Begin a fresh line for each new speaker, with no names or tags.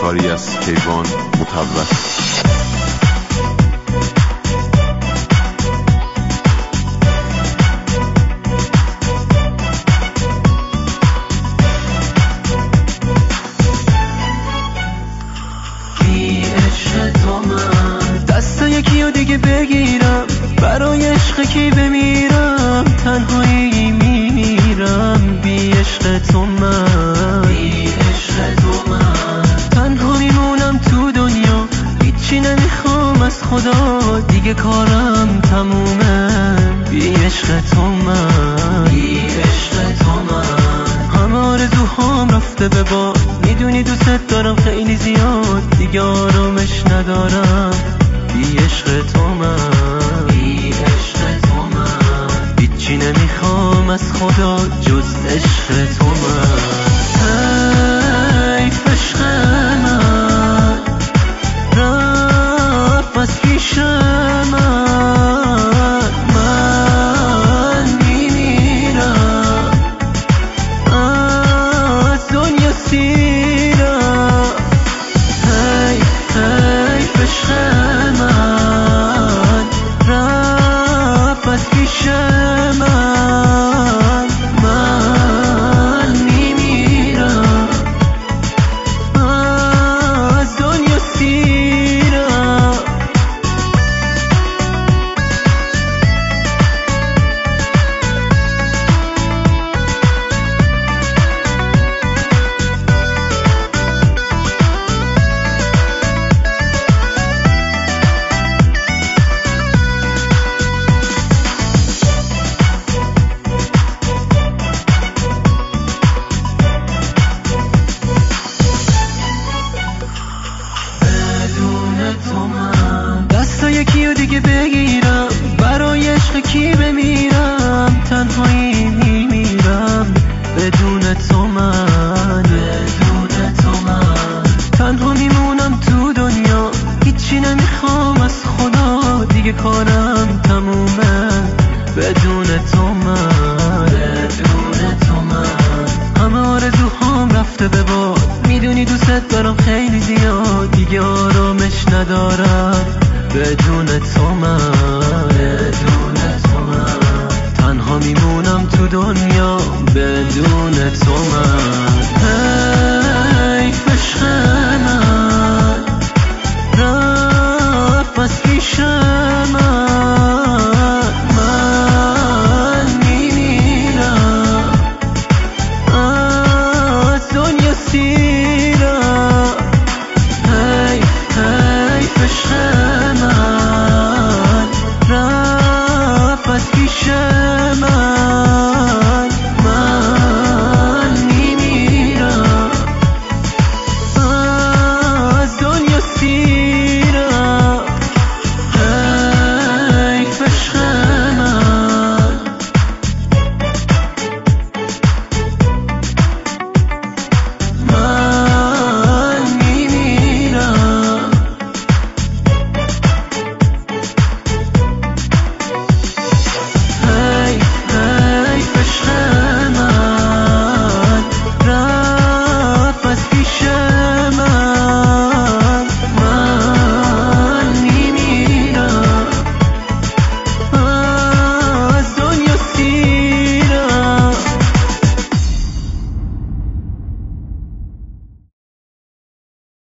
کاری از کیوان متوسط.
دست یکی رو دیگه بگیرم، برای عشق کی بمیرم، تنهایی میمیرم بی عشق تو من، تنها میمونم تو دنیا، هیچی نمیخوام از خدا، دیگه کارم تمومه بی عشق تو من، همه آرزوهام رفته به باد، میدونی دوست دارم خیلی زیاد، دیگه آرامش ندارم بی عشق تو من، هیچی نمیخوام از خدا جز عشق تو من. حیف عشق من رفت از پیش من میمیرم از دنیا سیرم. حیف عشق من رفت از پیش من میمیرم از دنیا سیرم. دست یکی رو دیگه بگیرم، برای عشق کی بمیرم، تنهایی میمیرم بدون تو من، تنها میمونم تو دنیا، هیچی نمیخوام از خدا، دیگه کارم تمومه بدون تو من، همه آرزوهام رفته به باد، میدونی دوست دارم خیلی زیاد، دیگه آرامش ندارم بدون تو من، تنها میمونم تو دنیا بدون تو من.